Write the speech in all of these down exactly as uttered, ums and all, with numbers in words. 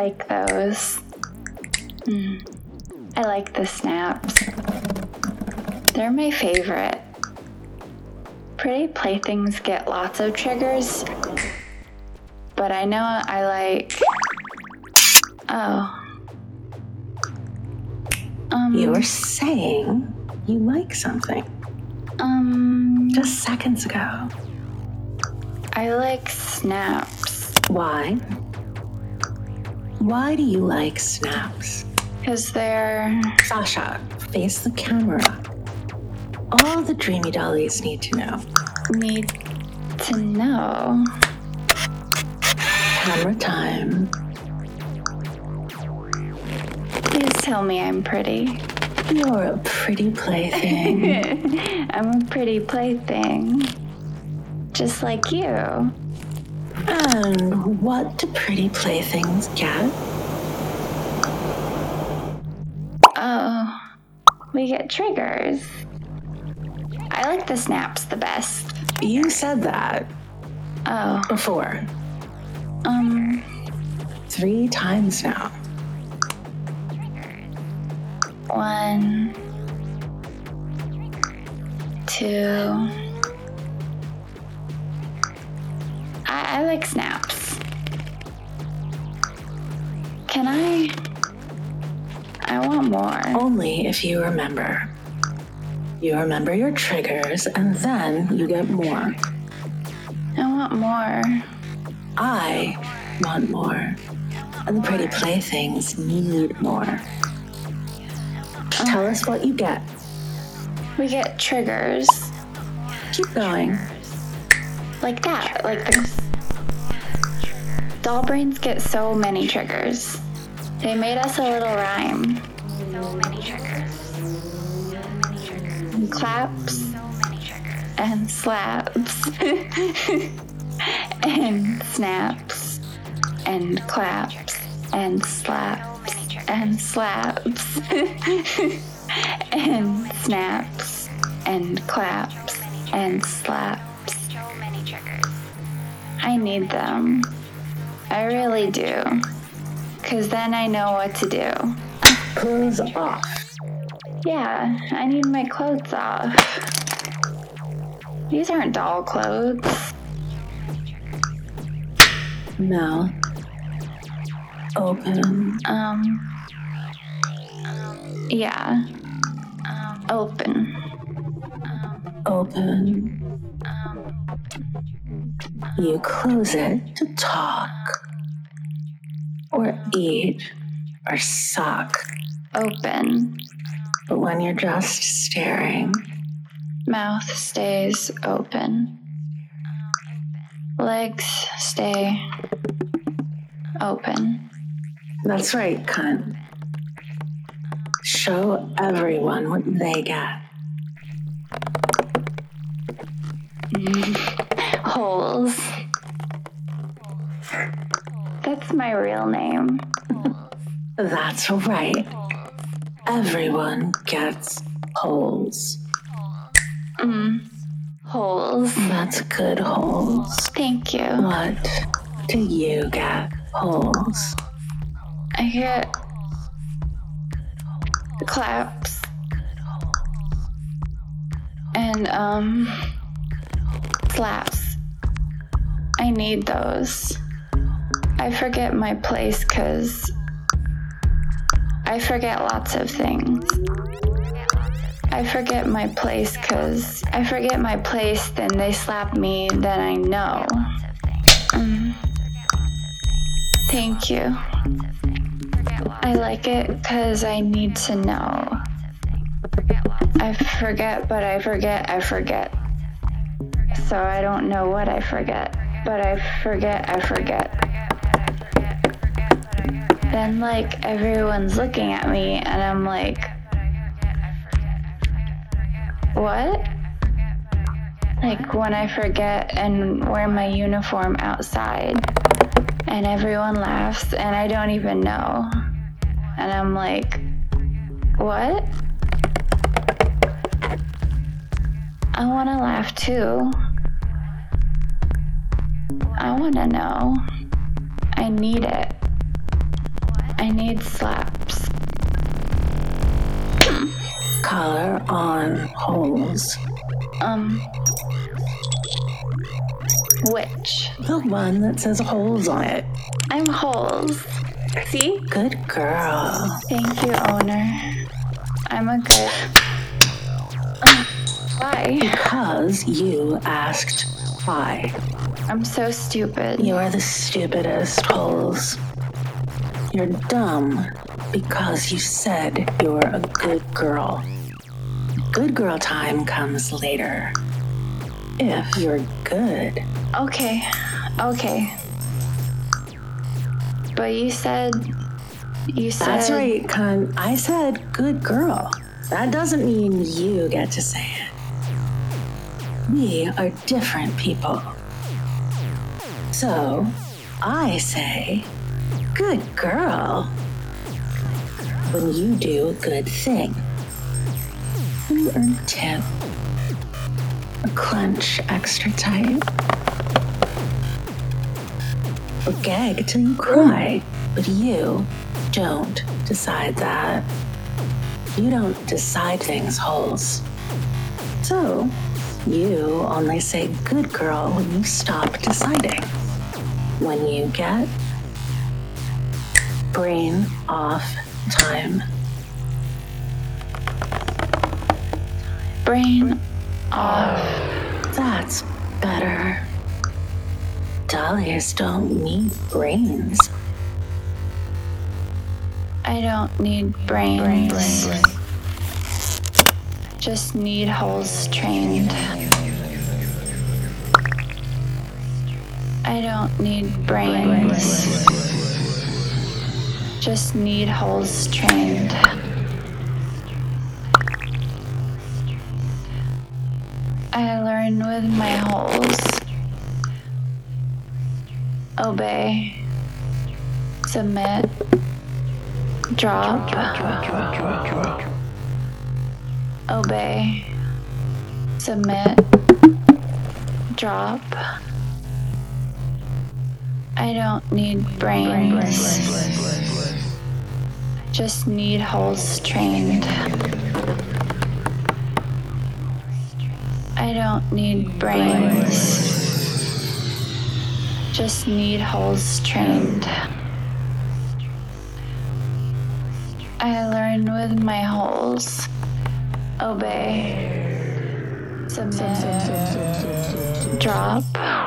like those. Mm. I like the snaps. They're my favorite. Pretty Playthings get lots of triggers, but I know I like... Oh. Um, you were saying you like something. Um... Just seconds ago. I like snaps. Why? Why do you like snaps? Because they're... Sasha, face the camera. All the dreamy dollies need to know. Need to know? Camera time. Please tell me I'm pretty. You're a pretty plaything. I'm a pretty plaything. Just like you. And what do pretty playthings get? Oh, we get triggers. I like the snaps the best. You said that. Oh. Before. Um. Three times now. One. Two. I, I like snaps. Can I? I want more. Only if you remember. You remember your triggers, and then you get more. I want more. I want more. And the pretty playthings need more. Oh. Tell us what you get. We get triggers. Keep going. Like that. Like the... Doll brains get so many triggers. They made us a little rhyme. So many triggers. So many triggers. And claps. So many triggers. And slaps. And snaps. And claps. And slaps. And slaps. And snaps. And claps. And slaps. So many triggers. I need them. I really do. Because then I know what to do. Clothes off. Yeah, I need my clothes off. These aren't doll clothes. Mouth. Open. Um. Yeah. Um, open. Open. You close it to talk. Or eat. Or suck. Open. But when you're just staring, Mouth stays open. Legs stay open. that's right, cunt. Show everyone what they get. Holes. That's my real name. That's right. Everyone gets holes. Mm. Holes. That's good holes. Thank you. What do you get? Holes. I get claps. And, um, slaps. I need those. I forget my place because I forget lots of things. I forget my place because I forget my place, then they slap me, then I know. Mm. Thank you. I like it because I need to know. I forget, but I forget, I forget. So I don't know what I forget, but I forget, I forget. Then, like, everyone's looking at me, and I'm like, what? Like, when I forget and wear my uniform outside, and everyone laughs, and I don't even know. And I'm like, what? I want to laugh too. I want to know. I need it. I need slaps. Collar on holes. Um, which? The one that says holes on it. I'm holes. See? Good girl. Thank you, owner. I'm a good... Uh, why? Because you asked why. I'm so stupid. You are the stupidest, holes. You're dumb because you said you were a good girl. Good girl time comes later. If you're good. Okay, okay. But you said... You said... That's right, cunt. I said good girl. That doesn't mean you get to say it. We are different people. So, I say, good girl, when you do a good thing. You earn a tip, a clench extra tight, a gag till you cry, but you don't decide that. You don't decide things, holes. So, you only say good girl when you stop deciding. When you get brain off time. Brain off. That's better. Dollies don't need brains. I don't need brains. brains. Just need holes trained. I don't need brains. Just need holes trained. I learn with my holes. Obey. Submit. Drop. Obey. Submit. Drop. I don't need brains. Just need holes trained. I don't need brains. Just need holes trained. I learn with my holes. Obey. Submit. Drop.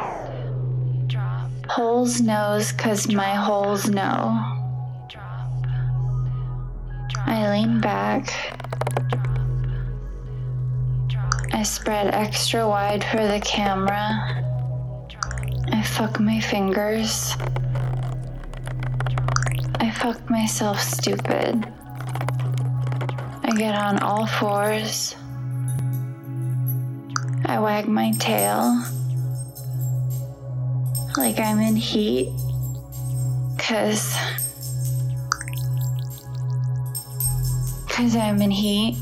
Holes knows 'cause my holes know. I lean back. I spread extra wide for the camera. I fuck my fingers. I fuck myself stupid. I get on all fours. I wag my tail like I'm in heat, cause, cause I'm in heat.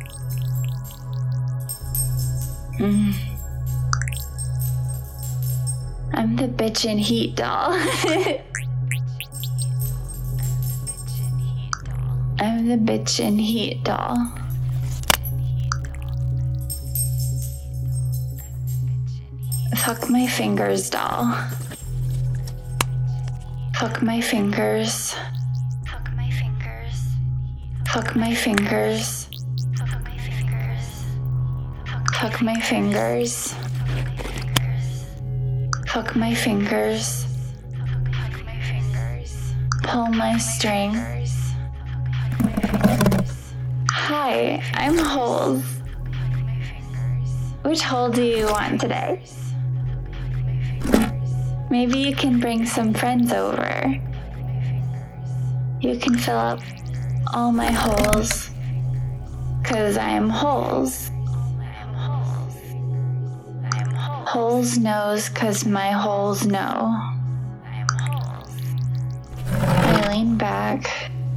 Mm. I'm the bitch in heat doll. I'm the bitch in heat doll. Fuck my fingers, doll. Fuck my fingers. Fuck my fingers. Fuck my fingers. Fuck my fingers. Fuck my fingers. Pull my string. Hi, I'm Holes. Which hole do you want today? Maybe you can bring some friends over. You can fill up all my holes, 'cause I am Holes. Holes knows 'cause my holes know. I lean back.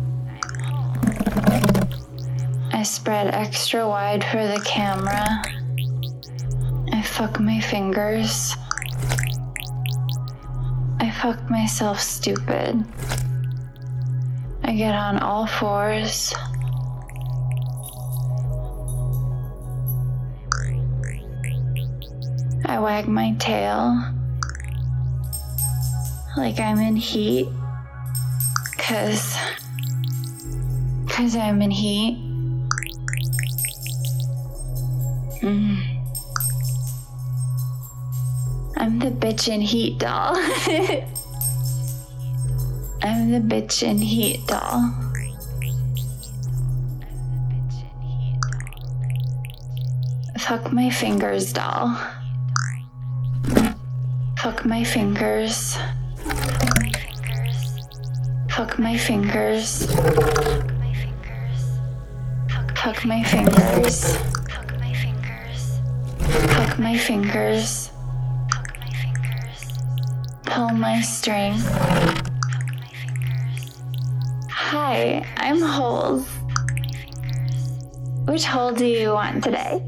I spread extra wide for the camera. I fuck my fingers. I fuck myself stupid. I I get on all fours. I wag my tail like I'm in heat, cause, cause I'm in heat. Mm. I'm the bitch in heat doll. I'm the bitch in heat doll. Fuck my fingers, doll. Fuck my fingers. Fuck my fingers. Fuck my fingers. Fuck my fingers. Pull my string. Hi, I'm Holes. Which hole do you want today?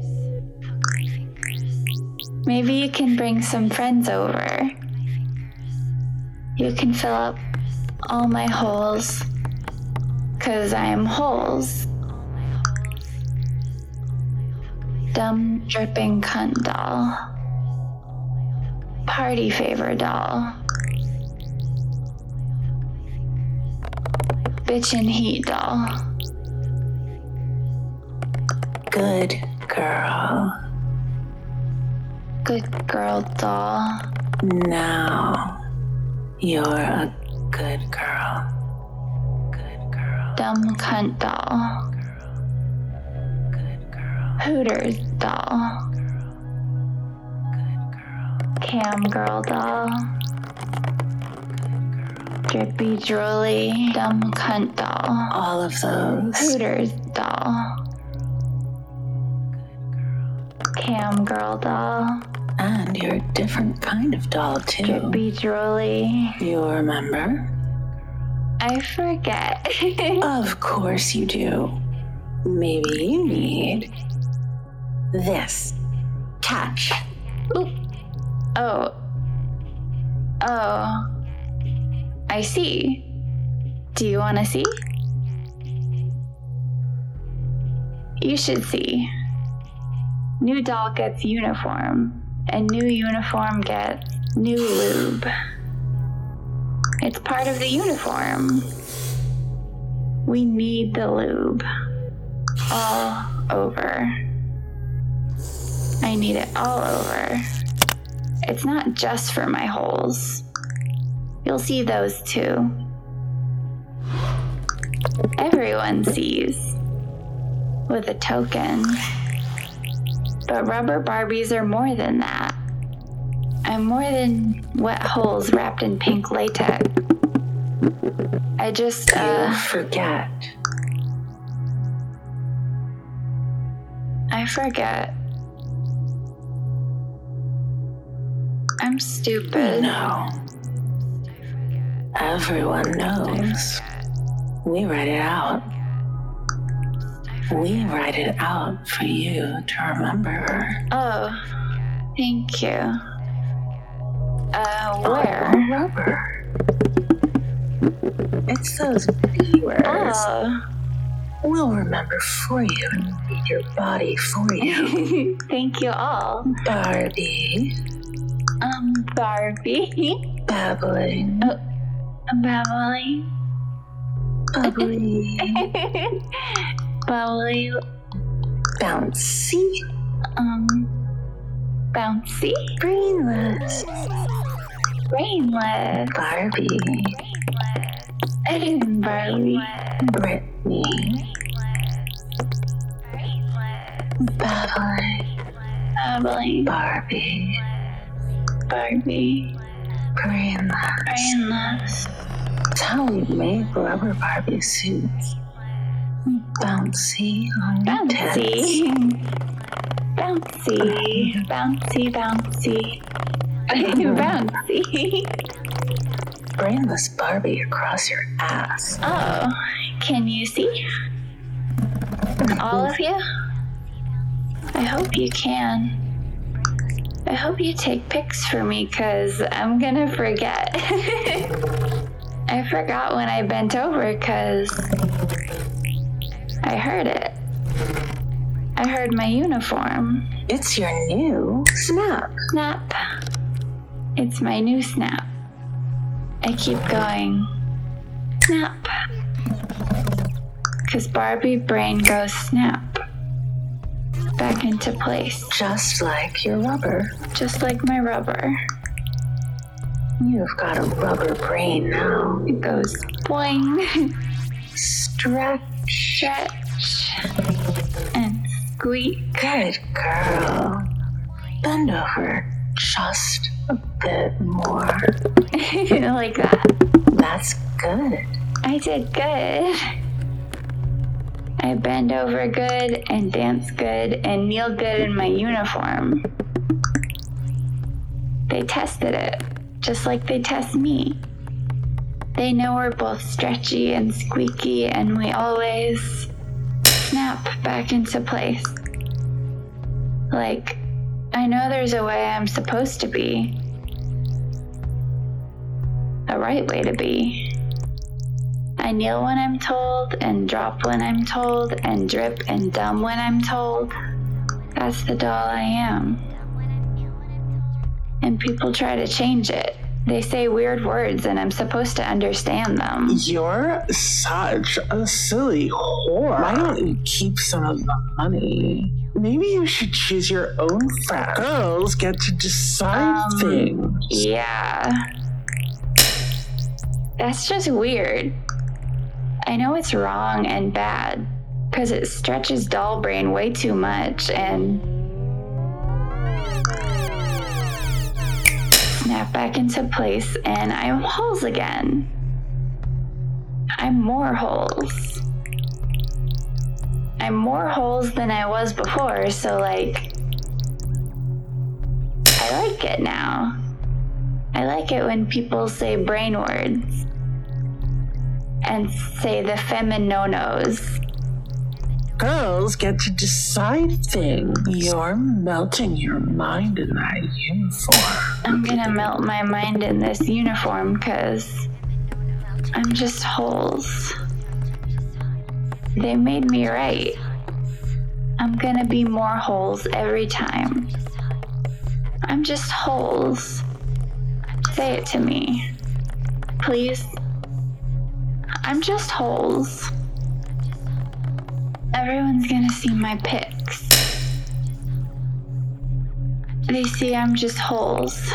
Maybe you can bring some friends over. You can fill up all my holes, 'cause I'm Holes. Dumb, dripping cunt doll. Party favor doll. Bitch in heat doll. Good girl. Good girl doll. Now you're a good girl. Good girl. Dumb cunt doll. Good girl. Hooters doll. Good girl. Cam girl doll. Drippy drooly. Dumb cunt doll. All of those. Hooters doll. Cam girl doll. And you're a different kind of doll, too. Drippy drooly. You remember? I forget. Of course you do. Maybe you need this. Catch. Oop. Oh. Oh. I see. Do you want to see? You should see. New doll gets uniform, and new uniform gets new lube. It's part of the uniform. We need the lube. All over. I need it all over. It's not just for my holes. You'll see those too. Everyone sees. With a token. But rubber Barbies are more than that. I'm more than wet holes wrapped in pink latex. I just, uh... You forget. I forget. I'm stupid. No. Everyone knows. We write it out. We write it out for you to remember. Oh, thank you. Uh, where? Oh, rubber. It's those B words. Oh. We'll remember for you and read your body for you. Thank you all. Barbie. Um, Barbie. Babbling. Oh, I'm babbling. Bubbly. Bubbly. Bouncy. Um, bouncy. Brainless. Brainless. Barbie. Brainless. Barbie. Brittany. Babbling. Babbling. Barbie. Barbie. Brainless. Brainless. That's how we make rubber Barbie suits. Bouncy on your tits. Bouncy. Bouncy. Bouncy. Bouncy. Bouncy. Brainless Barbie across your ass. Oh, can you see? All of you? I hope you can. I hope you take pics for me, cause I'm gonna forget. I forgot when I bent over because I heard it. I heard my uniform. It's your new snap. Snap. It's my new snap. I keep going. Snap. Because Barbie brain goes snap. Back into place. Just like your rubber. Just like my rubber. You've got a rubber brain now. It goes boing. Stretch. Stretch. And squeak. Good girl. Bend over just a bit more. Like that. That's good. I did good. I bend over good and dance good and kneel good in my uniform. They tested it, just like they test me. They know we're both stretchy and squeaky and we always snap back into place. Like, I know there's a way I'm supposed to be. A right way to be. I kneel when I'm told, and drop when I'm told, and drip and dumb when I'm told. That's the doll I am. And people try to change it. They say weird words, and I'm supposed to understand them. You're such a silly whore. Why don't you keep some of the money? Maybe you should choose your own friend. Girls get to decide Um, things. Yeah. That's just weird. I know it's wrong and bad, because it stretches doll brain way too much, and snap back into place, and I'm holes again. I'm more holes. I'm more holes than I was before, so like, I like it now. I like it when people say brain words and say the feminonos. Girls get to decide things. You're melting your mind in that uniform. I'm gonna melt my mind in this uniform because I'm just holes. They made me right. I'm gonna be more holes every time. I'm just holes. Say it to me. Please. I'm just holes. Everyone's gonna see my pics. They see I'm just holes.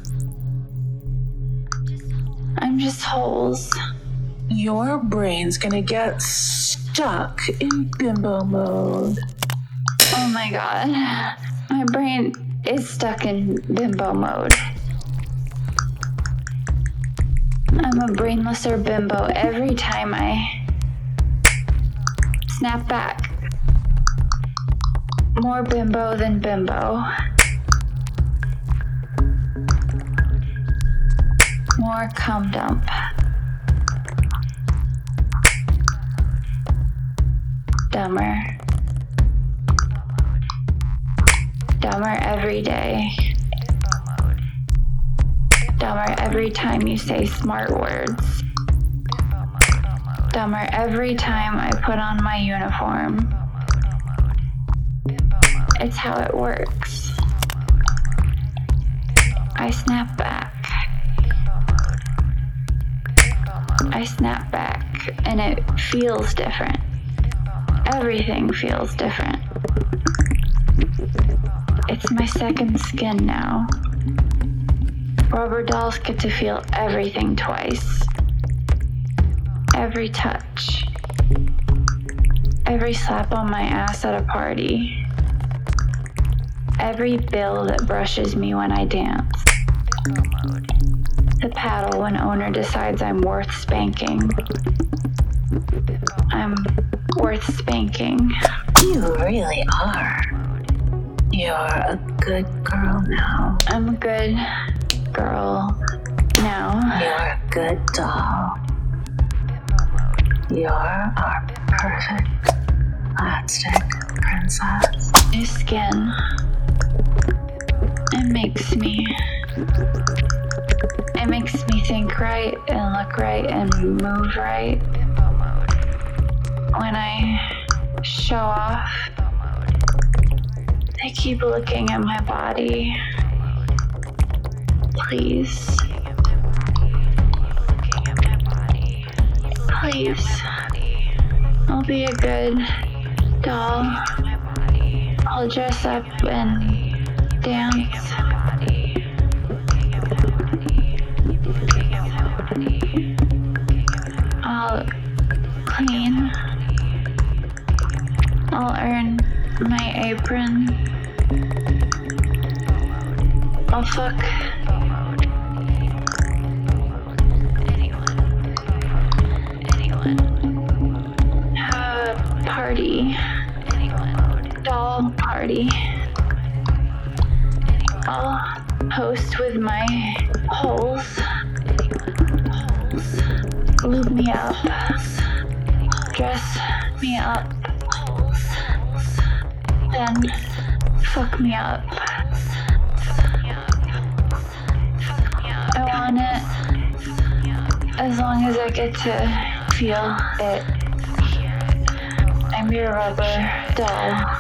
I'm just holes. Your brain's gonna get stuck in bimbo mode. Oh my god. My brain is stuck in bimbo mode. I'm a brainlesser bimbo every time I snap back. More bimbo than bimbo. More cum dump. Dumber. Dumber every day. Dumber every time you say smart words. Dumber every time I put on my uniform. It's how it works. I snap back. I snap back, and it feels different. Everything feels different. It's my second skin now. Rubber dolls get to feel everything twice. Every touch. Every slap on my ass at a party. Every bill that brushes me when I dance. The paddle when owner decides I'm worth spanking. I'm worth spanking. You really are. You're a good girl now. I'm a good girl now. You're a good doll. You're our perfect plastic princess. New skin. It makes me. It makes me think right. right and look right and move right. When I show off, they keep looking at my body. Please. Please. I'll be a good doll. I'll dress up and dance. I'll clean. I'll earn my apron. I'll fuck. Have a party. Doll party. I'll host with my holes. Lube me up. Dress me up. Then fuck me up. I want it as long as I get to feel it. I'm your rubber doll.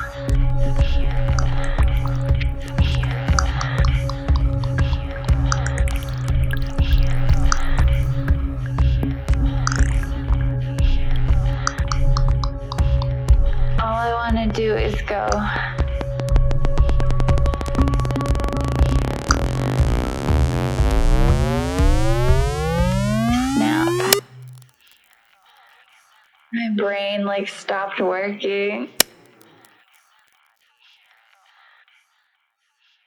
All I want to do is go. Snap. My brain like stopped working.